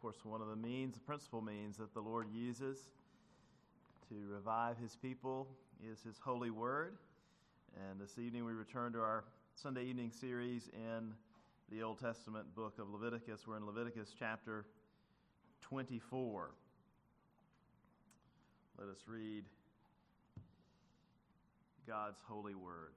course, one of the principal means that the Lord uses to revive his people is his holy word. And this evening we return to our Sunday evening series in the Old Testament book of Leviticus. We're in Leviticus chapter 24. Let us read God's holy word.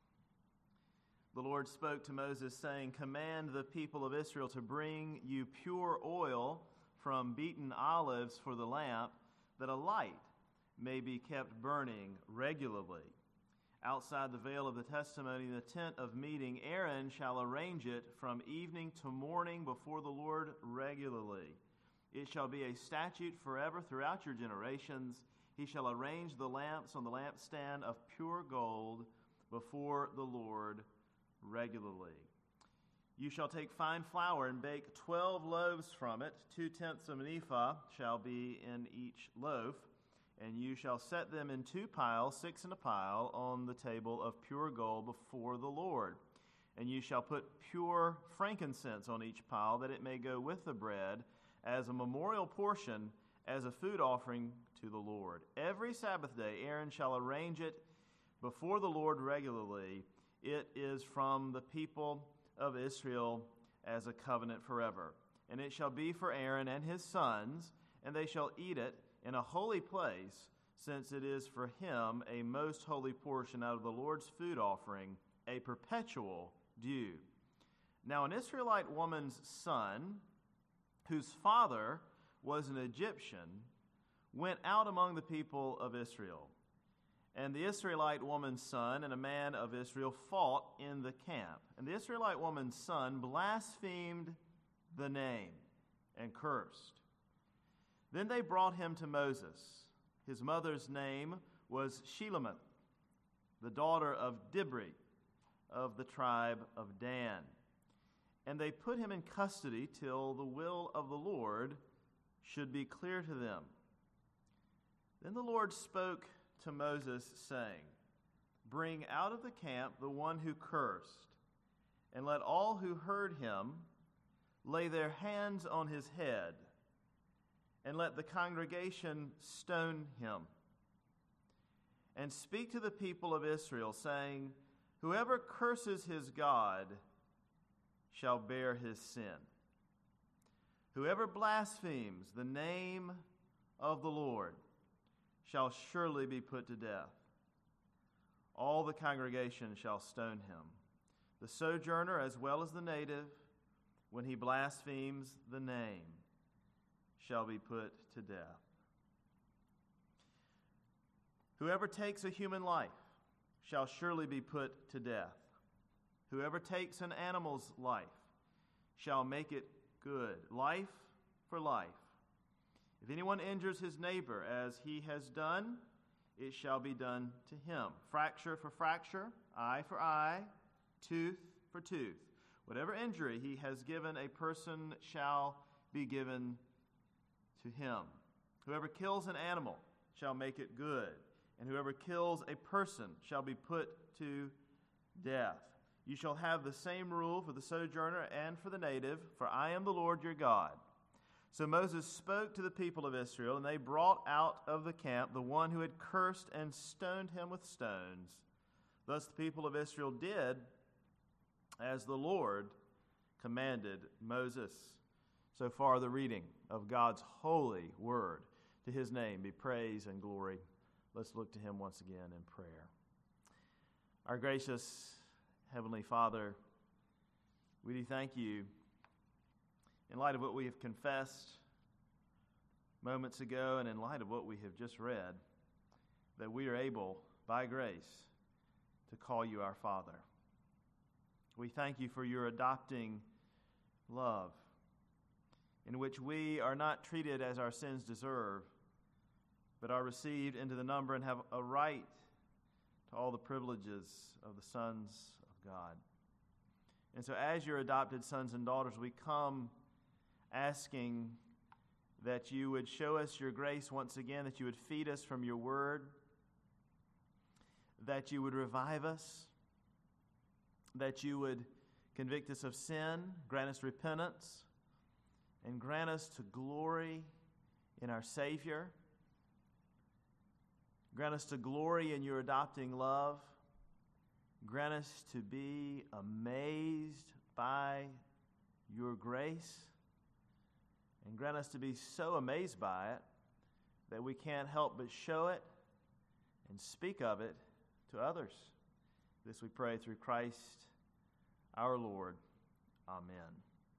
The Lord spoke to Moses, saying, "Command the people of Israel to bring you pure oil from beaten olives for the lamp, that a light may be kept burning regularly. Outside the veil of the testimony in the tent of meeting, Aaron shall arrange it from evening to morning before the Lord regularly. It shall be a statute forever throughout your generations. He shall arrange the lamps on the lampstand of pure gold before the Lord regularly. You shall take fine flour and bake 12 loaves from it. 2/10 of an ephah shall be in each loaf. And you shall set them in 2 piles, 6 in a pile, on the table of pure gold before the Lord. And you shall put pure frankincense on each pile, that it may go with the bread as a memorial portion, as a food offering to the Lord. Every Sabbath day Aaron shall arrange it before the Lord regularly. It is from the people of Israel as a covenant forever. And it shall be for Aaron and his sons, and they shall eat it in a holy place, since it is for him a most holy portion out of the Lord's food offering, a perpetual due. Now an Israelite woman's son, whose father was an Egyptian, went out among the people of Israel. And the Israelite woman's son and a man of Israel fought in the camp. And the Israelite woman's son blasphemed the name and cursed. Then they brought him to Moses. His mother's name was Shelomoth, the daughter of Dibri, of the tribe of Dan. And they put him in custody till the will of the Lord should be clear to them. Then the Lord spoke to Moses, saying, "Bring out of the camp the one who cursed, and let all who heard him lay their hands on his head, and let the congregation stone him. And speak to the people of Israel, saying, Whoever curses his God shall bear his sin. Whoever blasphemes the name of the Lord shall surely be put to death. All the congregation shall stone him, the sojourner as well as the native, when he blasphemes the name, shall be put to death. Whoever takes a human life shall surely be put to death. Whoever takes an animal's life shall make it good, life for life. If anyone injures his neighbor as he has done, it shall be done to him. Fracture for fracture, eye for eye, tooth for tooth. Whatever injury he has given a person shall be given to him. Whoever kills an animal shall make it good, and whoever kills a person shall be put to death. You shall have the same rule for the sojourner and for the native, for I am the Lord your God." So Moses spoke to the people of Israel, and they brought out of the camp the one who had cursed and stoned him with stones. Thus the people of Israel did as the Lord commanded Moses. So far, the reading of God's holy word. To his name be praise and glory. Let's look to him once again in prayer. Our gracious Heavenly Father, we do thank you in light of what we have confessed moments ago and in light of what we have just read, that we are able, by grace, to call you our Father. We thank you for your adopting love, in which we are not treated as our sins deserve, but are received into the number and have a right to all the privileges of the sons of God. And so as your adopted sons and daughters, we come asking that you would show us your grace once again, that you would feed us from your word, that you would revive us, that you would convict us of sin, grant us repentance, and grant us to glory in our Savior. Grant us to glory in your adopting love. Grant us to be amazed by your grace. And grant us to be so amazed by it that we can't help but show it and speak of it to others. This we pray through Christ our Lord. Amen.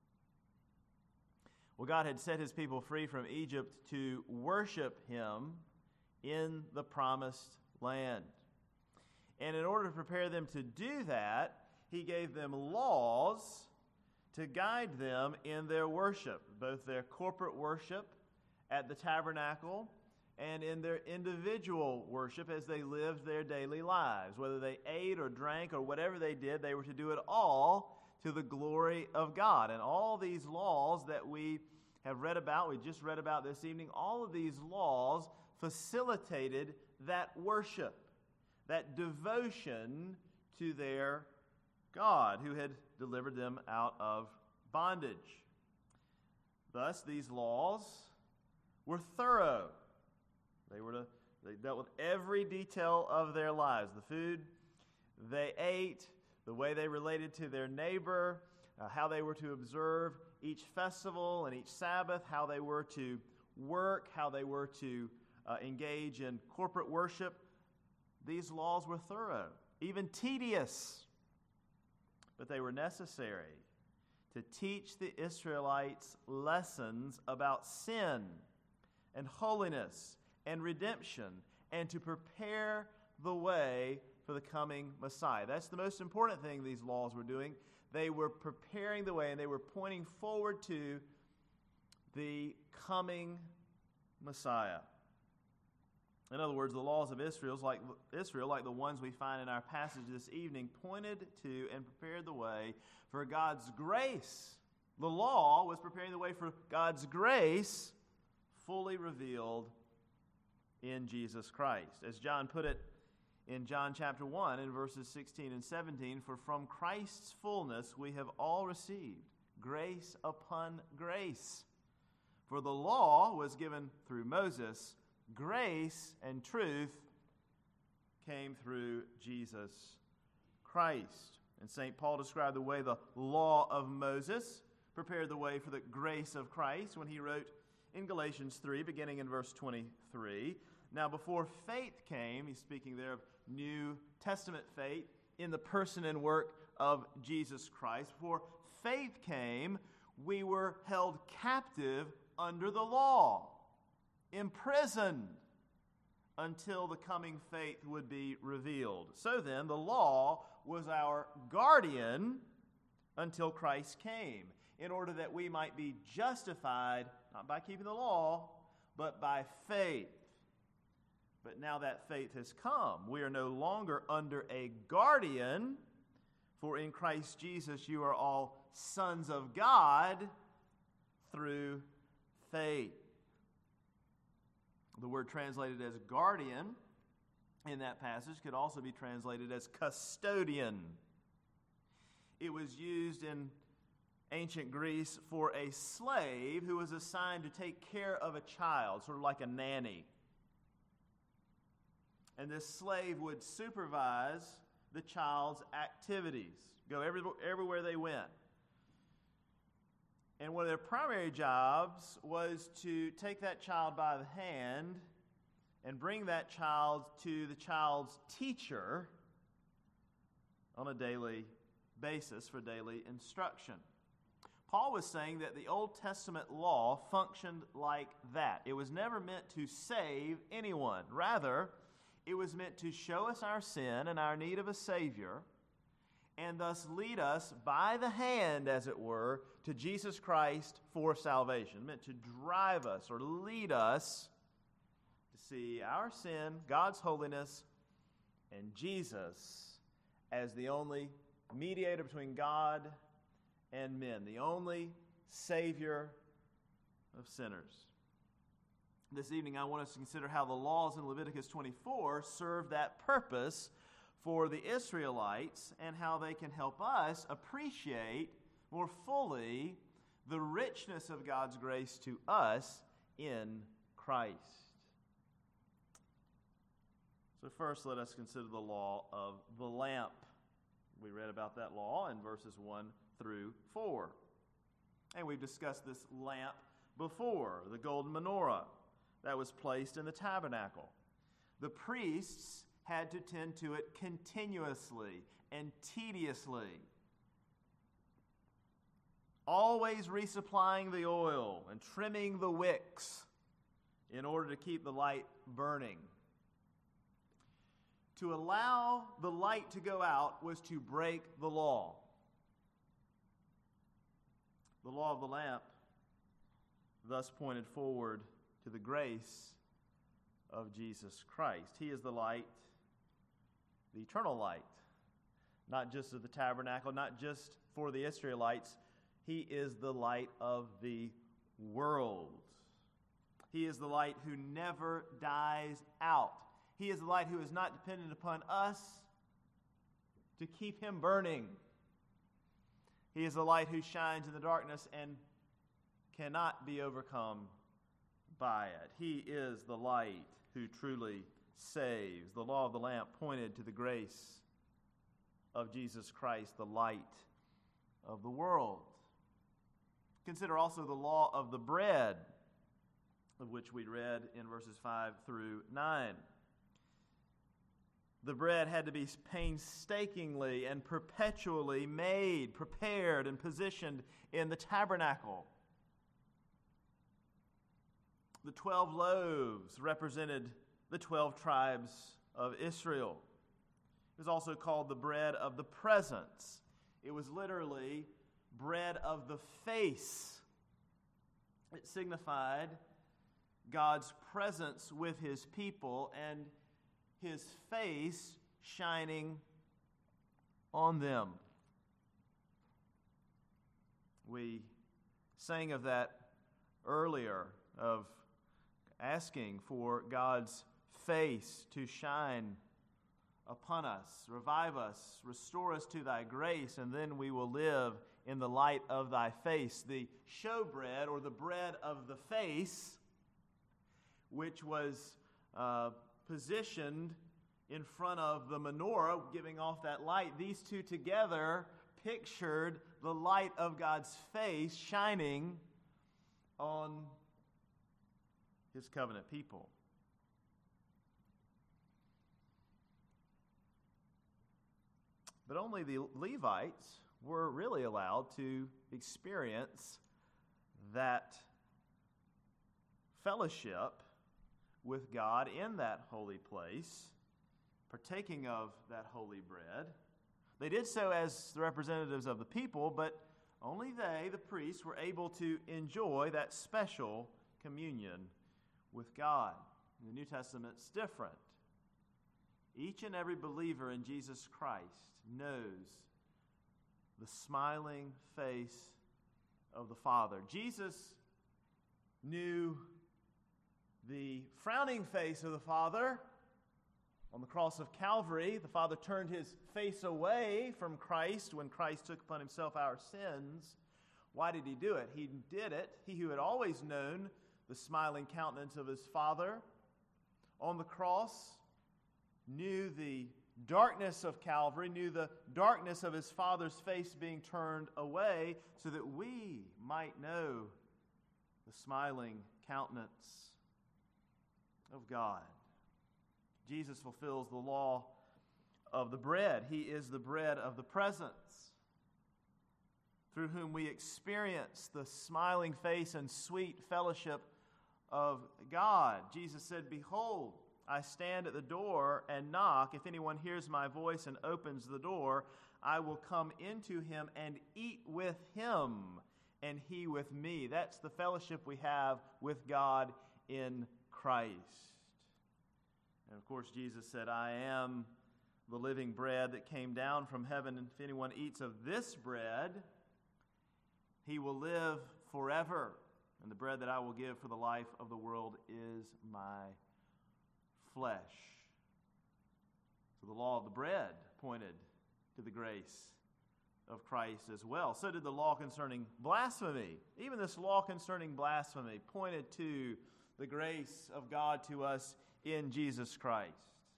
Well, God had set his people free from Egypt to worship him in the promised land. And in order to prepare them to do that, he gave them laws to guide them in their worship, both their corporate worship at the tabernacle and in their individual worship as they lived their daily lives. Whether they ate or drank or whatever they did, they were to do it all to the glory of God. And all these laws that we have read about, we just read about this evening, all of these laws facilitated that worship, that devotion to their God who had delivered them out of bondage. Thus, these laws were thorough. They dealt with every detail of their lives. The food they ate, the way they related to their neighbor, how they were to observe each festival and each Sabbath, how they were to work, how they were to engage in corporate worship. These laws were thorough, even tedious, but they were necessary to teach the Israelites lessons about sin and holiness and redemption, and to prepare the way for the coming Messiah. That's the most important thing these laws were doing. They were preparing the way, and they were pointing forward to the coming Messiah. In other words, the laws of Israel, like the ones we find in our passage this evening, pointed to and prepared the way for God's grace. The law was preparing the way for God's grace fully revealed in Jesus Christ. As John put it in John chapter 1 in verses 16 and 17, for from Christ's fullness we have all received grace upon grace. For the law was given through Moses, grace and truth came through Jesus Christ. And St. Paul described the way the law of Moses prepared the way for the grace of Christ when he wrote in Galatians 3, beginning in verse 23, now before faith came, he's speaking there of New Testament faith in the person and work of Jesus Christ. Before faith came, we were held captive under the law, imprisoned until the coming faith would be revealed. So then, the law was our guardian until Christ came, in order that we might be justified, not by keeping the law, but by faith. But now that faith has come, we are no longer under a guardian, for in Christ Jesus you are all sons of God through faith. The word translated as guardian in that passage could also be translated as custodian. It was used in ancient Greece for a slave who was assigned to take care of a child, sort of like a nanny. And this slave would supervise the child's activities, go everywhere they went. And one of their primary jobs was to take that child by the hand and bring that child to the child's teacher on a daily basis for daily instruction. Paul was saying that the Old Testament law functioned like that. It was never meant to save anyone. Rather, it was meant to show us our sin and our need of a Savior, and thus lead us by the hand, as it were, to Jesus Christ for salvation. Meant to drive us or lead us to see our sin, God's holiness, and Jesus as the only mediator between God and men, the only Savior of sinners. This evening I want us to consider how the laws in Leviticus 24 serve that purpose for the Israelites, and how they can help us appreciate more fully the richness of God's grace to us in Christ. So first, let us consider the law of the lamp. We read about that law in verses 1 through 4. And we've discussed this lamp before, the golden menorah that was placed in the tabernacle. The priests had to tend to it continuously and tediously, always resupplying the oil and trimming the wicks in order to keep the light burning. To allow the light to go out was to break the law. The law of the lamp thus pointed forward to the grace of Jesus Christ. He is the light, the eternal light, not just of the tabernacle, not just for the Israelites. He is the light of the world. He is the light who never dies out. He is the light who is not dependent upon us to keep him burning. He is the light who shines in the darkness and cannot be overcome by it. He is the light who truly saves. The law of the lamp pointed to the grace of Jesus Christ, the light of the world. Consider also the law of the bread, of which we read in verses 5 through 9. The bread had to be painstakingly and perpetually made, prepared, and positioned in the tabernacle. The 12 loaves represented the 12 tribes of Israel. It was also called the bread of the presence. It was literally bread of the face. It signified God's presence with his people and his face shining on them. We sang of that earlier, of asking for God's face to shine upon us, revive us, restore us to thy grace, and then we will live in the light of thy face. The showbread, or the bread of the face, which was positioned in front of the menorah, giving off that light. These two together pictured the light of God's face shining on his covenant people. But only the Levites were really allowed to experience that fellowship with God in that holy place, partaking of that holy bread. They did so as the representatives of the people, but only they, the priests, were able to enjoy that special communion with God. In the New Testament, it's different. Each and every believer in Jesus Christ knows the smiling face of the Father. Jesus knew the frowning face of the Father. On the cross of Calvary, the Father turned his face away from Christ when Christ took upon himself our sins. Why did he do it? He did it, he who had always known the smiling countenance of his Father on the cross, knew the darkness of Calvary, knew the darkness of his Father's face being turned away, so that we might know the smiling countenance of God. Jesus fulfills the law of the bread. He is the bread of the presence, through whom we experience the smiling face and sweet fellowship of God. Jesus said, "Behold, I stand at the door and knock. If anyone hears my voice and opens the door, I will come into him and eat with him, and he with me." That's the fellowship we have with God in Christ. And of course, Jesus said, "I am the living bread that came down from heaven, and if anyone eats of this bread, he will live forever. And the bread that I will give for the life of the world is my flesh." So the law of the bread pointed to the grace of Christ as well. So did the law concerning blasphemy. Even this law concerning blasphemy pointed to the grace of God to us in Jesus Christ.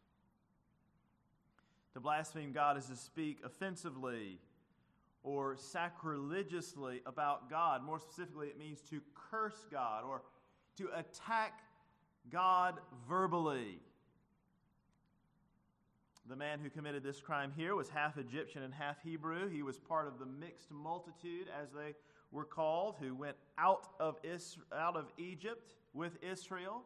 To blaspheme God is to speak offensively or sacrilegiously about God. More specifically, it means to curse God or to attack God verbally. The man who committed this crime here was half Egyptian and half Hebrew. He was part of the mixed multitude, as they were called, who went out of Egypt with Israel.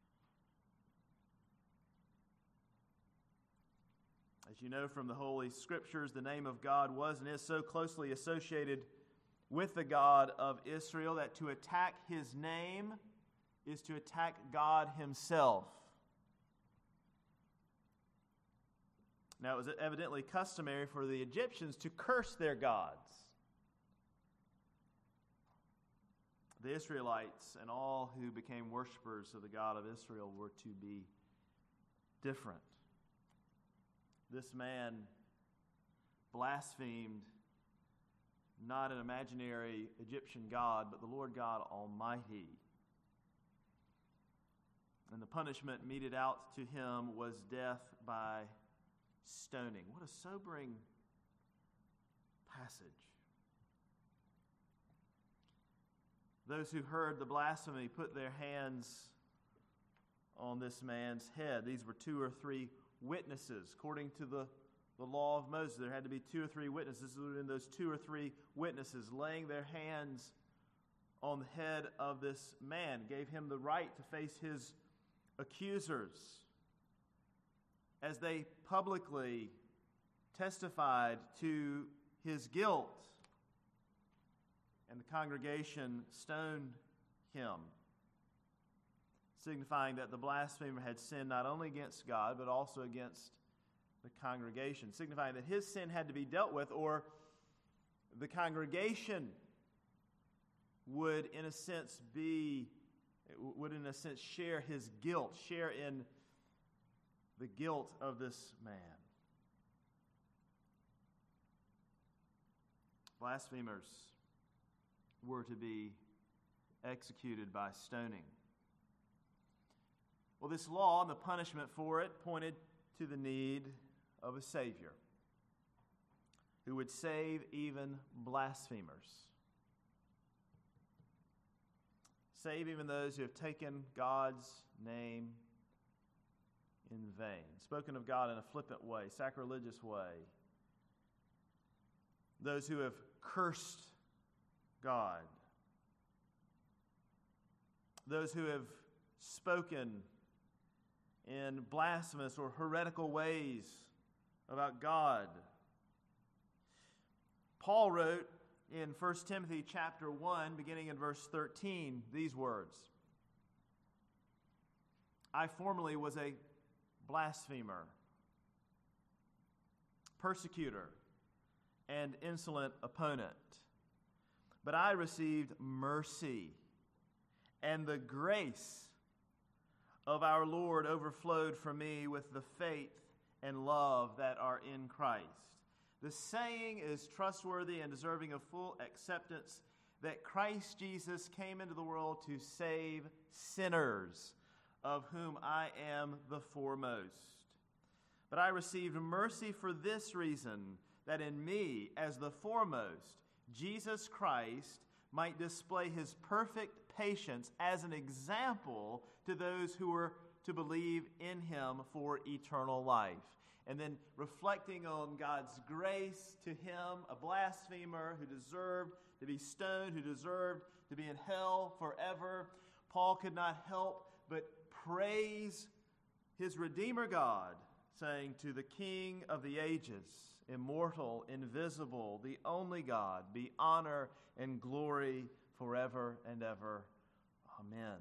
As you know from the Holy Scriptures, the name of God was and is so closely associated with the God of Israel that to attack his name is to attack God himself. Now, it was evidently customary for the Egyptians to curse their gods. The Israelites and all who became worshipers of the God of Israel were to be different. This man blasphemed not an imaginary Egyptian God, but the Lord God Almighty. And the punishment meted out to him was death by stoning. What a sobering passage. Those who heard the blasphemy put their hands on this man's head. These were 2 or 3 witnesses. According to the law of Moses, there had to be 2 or 3 witnesses. And those 2 or 3 witnesses laying their hands on the head of this man gave him the right to face his accusers as they publicly testified to his guilt. And the congregation stoned him, signifying that the blasphemer had sinned not only against God, but also against the congregation, signifying that his sin had to be dealt with, or the congregation would, in a sense, share his guilt, share in the guilt of this man. Blasphemers were to be executed by stoning. Well, this law and the punishment for it pointed to the need of a Savior who would save even blasphemers. Save even those who have taken God's name in vain, spoken of God in a flippant way, sacrilegious way. Those who have cursed God. Those who have spoken in blasphemous or heretical ways about God. Paul wrote in 1 Timothy chapter 1, beginning in verse 13, these words: I formerly was a blasphemer, persecutor, and insolent opponent. But I received mercy, and the grace of our Lord overflowed for me with the faith and love that are in Christ. The saying is trustworthy and deserving of full acceptance, that Christ Jesus came into the world to save sinners, of whom I am the foremost. But I received mercy for this reason, that in me, as the foremost, Jesus Christ might display his perfect patience as an example to those who were to believe in him for eternal life. And then reflecting on God's grace to him, a blasphemer who deserved to be stoned, who deserved to be in hell forever, Paul could not help but praise his Redeemer God, saying, to the King of the ages, immortal, invisible, the only God, be honor and glory forever and ever. Amen.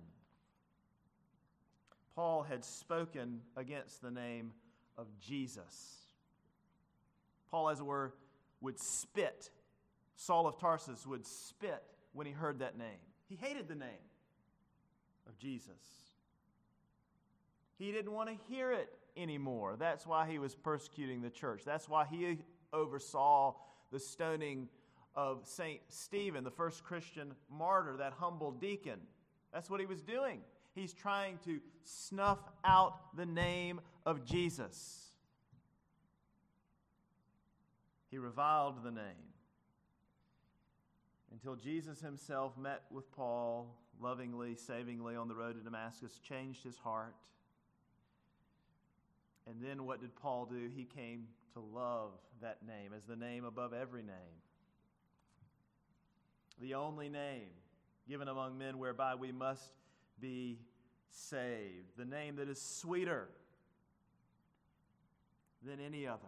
Paul had spoken against the name of Jesus. Paul, as it were, would spit. Saul of Tarsus would spit when he heard that name. He hated the name of Jesus. He didn't want to hear it anymore. That's why he was persecuting the church. That's why he oversaw the stoning of St. Stephen, the first Christian martyr, that humble deacon. That's what he was doing. He's trying to snuff out the name of Jesus. He reviled the name until Jesus himself met with Paul lovingly, savingly on the road to Damascus, changed his heart. And then what did Paul do? He came to love that name as the name above every name. The only name given among men whereby we must be saved. The name that is sweeter than any other.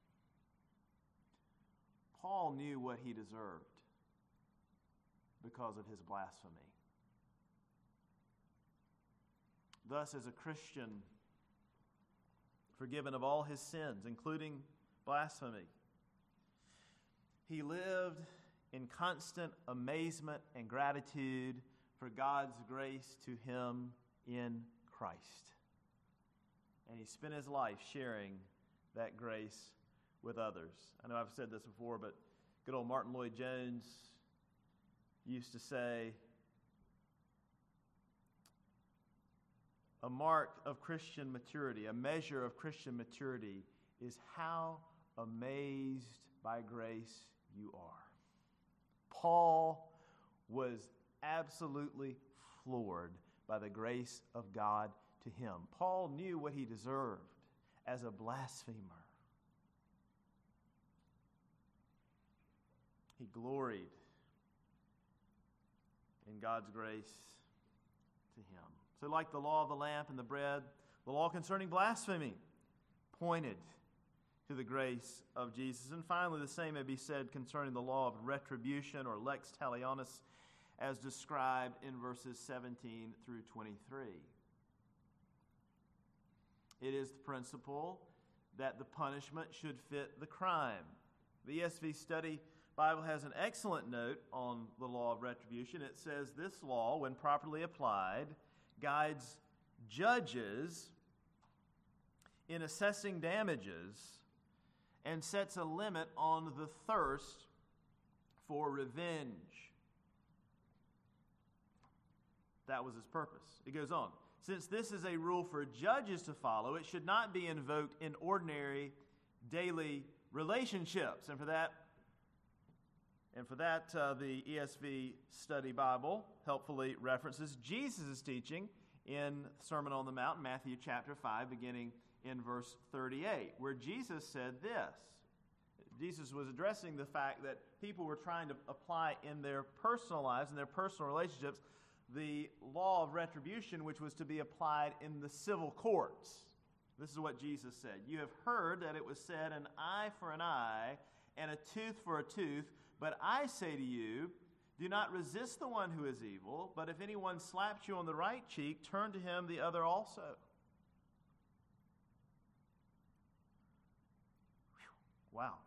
Paul knew what he deserved because of his blasphemy. Thus, as a Christian, forgiven of all his sins, including blasphemy, he lived in constant amazement and gratitude for God's grace to him in Christ. And he spent his life sharing that grace with others. I know I've said this before, but good old Martin Lloyd-Jones used to say, a mark of Christian maturity, a measure of Christian maturity, is how amazed by grace you are. Paul was absolutely floored by the grace of God to him. Paul knew what he deserved as a blasphemer. He gloried in God's grace to him. So like the law of the lamp and the bread, the law concerning blasphemy pointed to the grace of Jesus. And finally, the same may be said concerning the law of retribution, or lex talionis, as described in verses 17 through 23. It is the principle that the punishment should fit the crime. The ESV Study Bible has an excellent note on the law of retribution. It says this law, when properly applied, guides judges in assessing damages and sets a limit on the thirst for revenge. That was his purpose. It goes on. Since this is a rule for judges to follow, it should not be invoked in ordinary daily relationships. And for that, the ESV Study Bible helpfully references Jesus' teaching in Sermon on the Mount, Matthew chapter 5, beginning in verse 38, where Jesus said this. Jesus was addressing the fact that people were trying to apply in their personal lives, in their personal relationships, the law of retribution, which was to be applied in the civil courts. This is what Jesus said. You have heard that it was said, an eye for an eye and a tooth for a tooth. But I say to you, do not resist the one who is evil, but if anyone slaps you on the right cheek, turn to him the other also. Whew. Wow.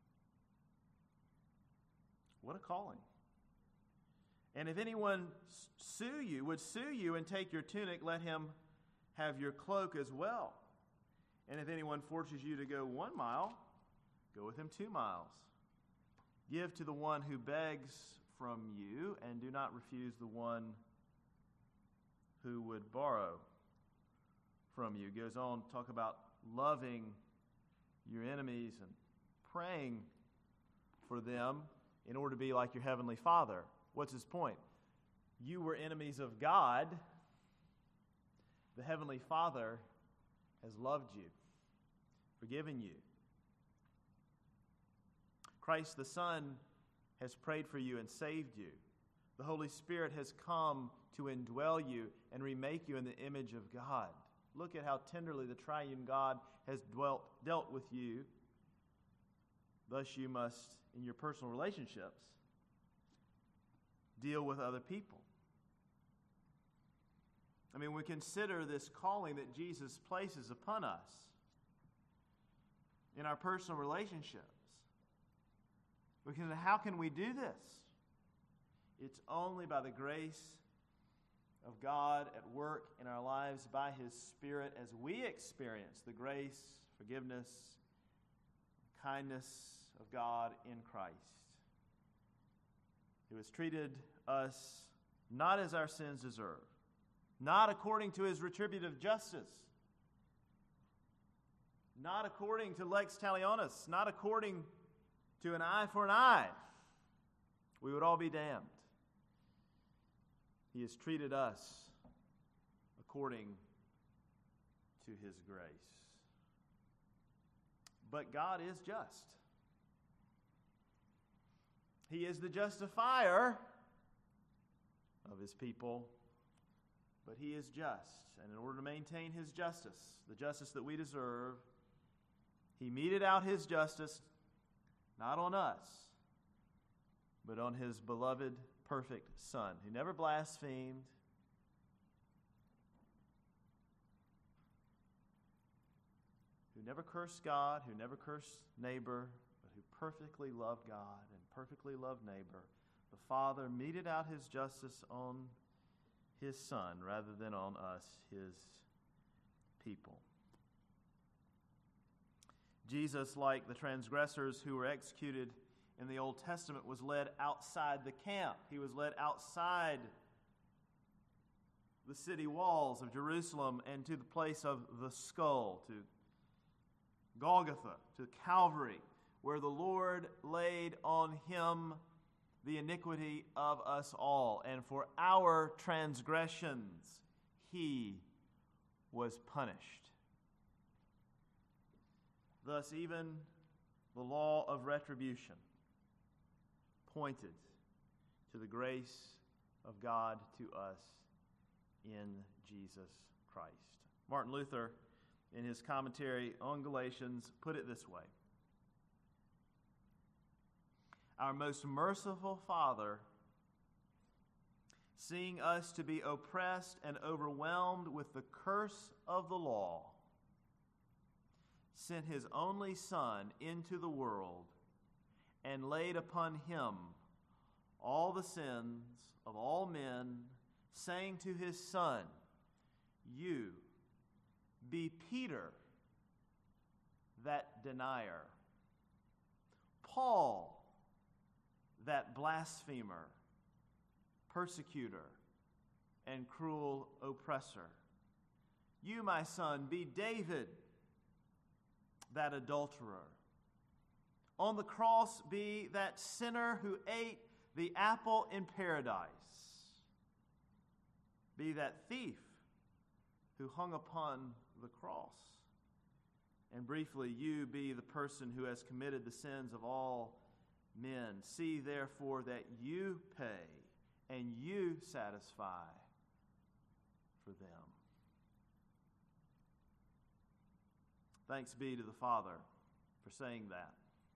What a calling. And if anyone would sue you and take your tunic, let him have your cloak as well. And if anyone forces you to go 1 mile, go with him 2 miles. Give to the one who begs from you, and do not refuse the one who would borrow from you. Goes on to talk about loving your enemies and praying for them in order to be like your heavenly Father. What's his point? You were enemies of God. The heavenly Father has loved you, forgiven you. Christ the Son has prayed for you and saved you. The Holy Spirit has come to indwell you and remake you in the image of God. Look at how tenderly the triune God has dealt with you. Thus you must, in your personal relationships, deal with other people. I mean, we consider this calling that Jesus places upon us in our personal relationships. Because how can we do this? It's only by the grace of God at work in our lives by His Spirit as we experience the grace, forgiveness, kindness of God in Christ, who has treated us not as our sins deserve, not according to his retributive justice, not according to lex talionis, not according to an eye for an eye. We would all be damned. He has treated us according to his grace. But God is just. He is the justifier of his people, but he is just. And in order to maintain his justice, the justice that we deserve, he meted out his justice not on us, but on his beloved, perfect Son, who never blasphemed, who never cursed God, who never cursed neighbor, but who perfectly loved God and perfectly loved neighbor. The Father meted out his justice on his Son rather than on us, his people. Jesus, like the transgressors who were executed in the Old Testament, was led outside the camp. He was led outside the city walls of Jerusalem and to the place of the skull, to Golgotha, to Calvary, where the Lord laid on him the iniquity of us all. And for our transgressions, he was punished. Thus, even the law of retribution pointed to the grace of God to us in Jesus Christ. Martin Luther, in his commentary on Galatians, put it this way: our most merciful Father, seeing us to be oppressed and overwhelmed with the curse of the law, sent his only Son into the world and laid upon him all the sins of all men, saying to his Son, "You be Peter, that denier, Paul, that blasphemer, persecutor, and cruel oppressor. You, my son, be David, that adulterer. On the cross be that sinner who ate the apple in paradise. Be that thief who hung upon the cross. And briefly, you be the person who has committed the sins of all men. See, therefore, that you pay and you satisfy for them." Thanks be to the Father for saying that,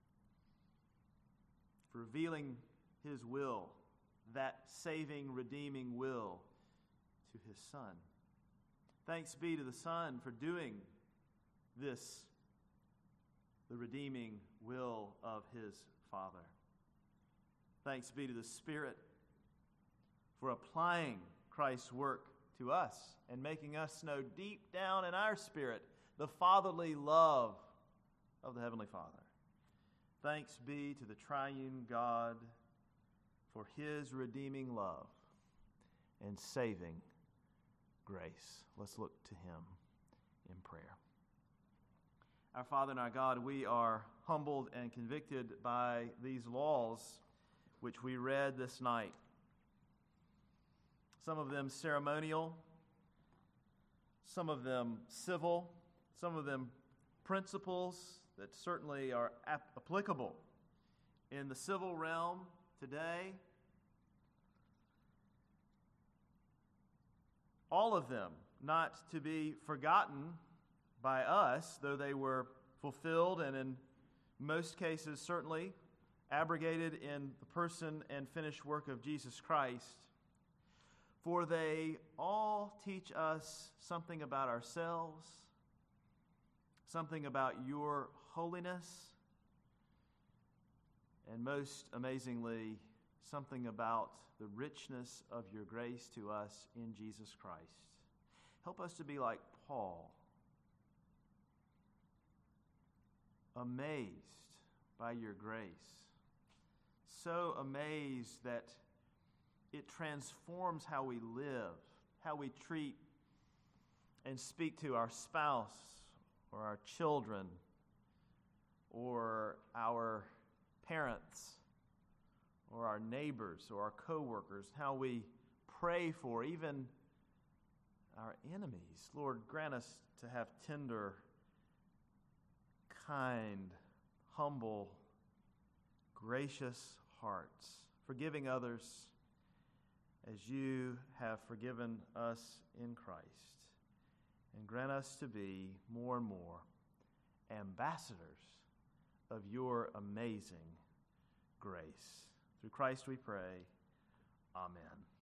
for revealing his will, that saving, redeeming will, to his Son. Thanks be to the Son for doing this, the redeeming will of his Father. Thanks be to the Spirit for applying Christ's work to us and making us know deep down in our spirit the fatherly love of the Heavenly Father. Thanks be to the triune God for his redeeming love and saving grace. Let's look to him in prayer. Our Father and our God, we are humbled and convicted by these laws which we read this night. Some of them ceremonial, some of them civil, some of them principles that certainly are applicable in the civil realm today. All of them not to be forgotten by us, though they were fulfilled and in most cases certainly abrogated in the person and finished work of Jesus Christ. For they all teach us something about ourselves, something about your holiness, and most amazingly, something about the richness of your grace to us in Jesus Christ. Help us to be like Paul, amazed by your grace. So amazed that it transforms how we live, how we treat and speak to our spouse or our children or our parents or our neighbors or our coworkers, how we pray for even our enemies. Lord, grant us to have tender, kind, humble, gracious hearts, forgiving others as you have forgiven us in Christ. And grant us to be more and more ambassadors of your amazing grace. Through Christ we pray. Amen.